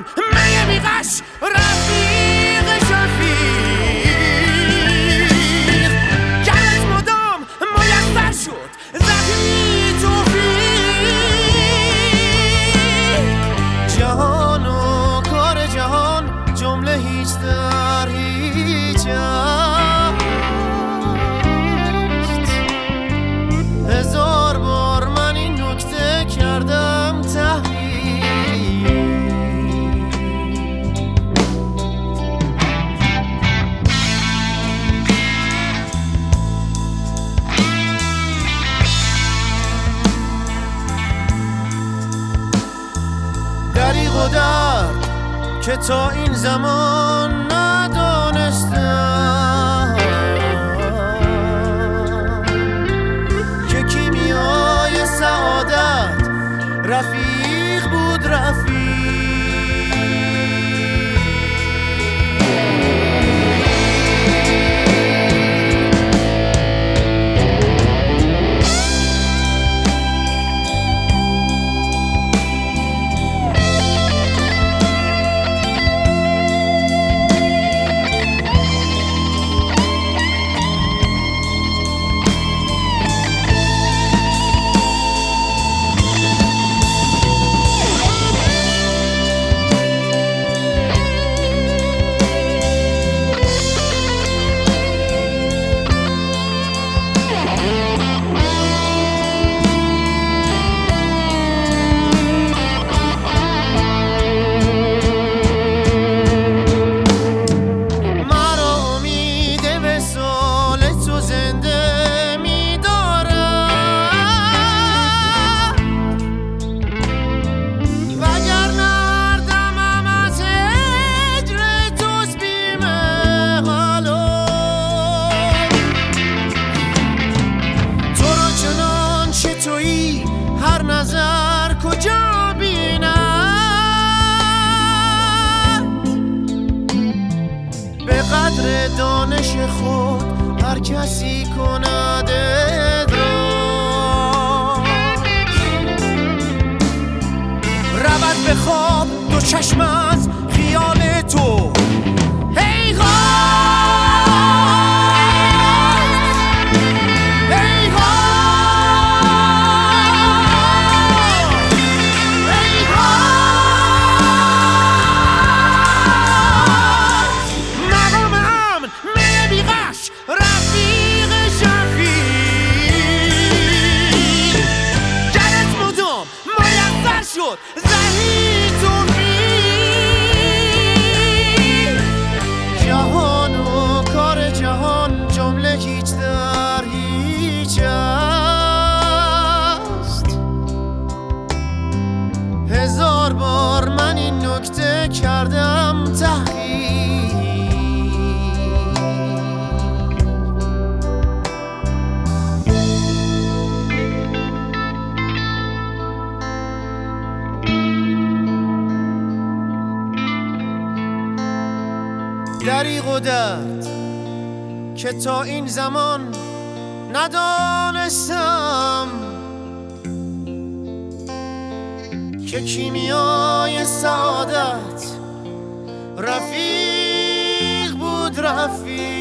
مدام می بیغش رفیق شفیق گرت مدام میسر شد زهی توفیق جهان و کار جهان جمله هیچ در هیچ است. هزار بار من این نکته کردم تحقیق دریغ و درد که تا این زمان ندانستم که کیمیای سعادت رفیق بود رفیق هر نظر کجا بینم به قدر دانش خود هر کسی کند ادراک رود به خواب دو چشم از خیال تو زهی توفیق جهان و کار جهان جمله هیچ در هیچ است. هزار بار من این نکته کردم تحقیق دریغ و درد که تا این زمان ندانستم که کیمیای سعادت رفیق بود رفیق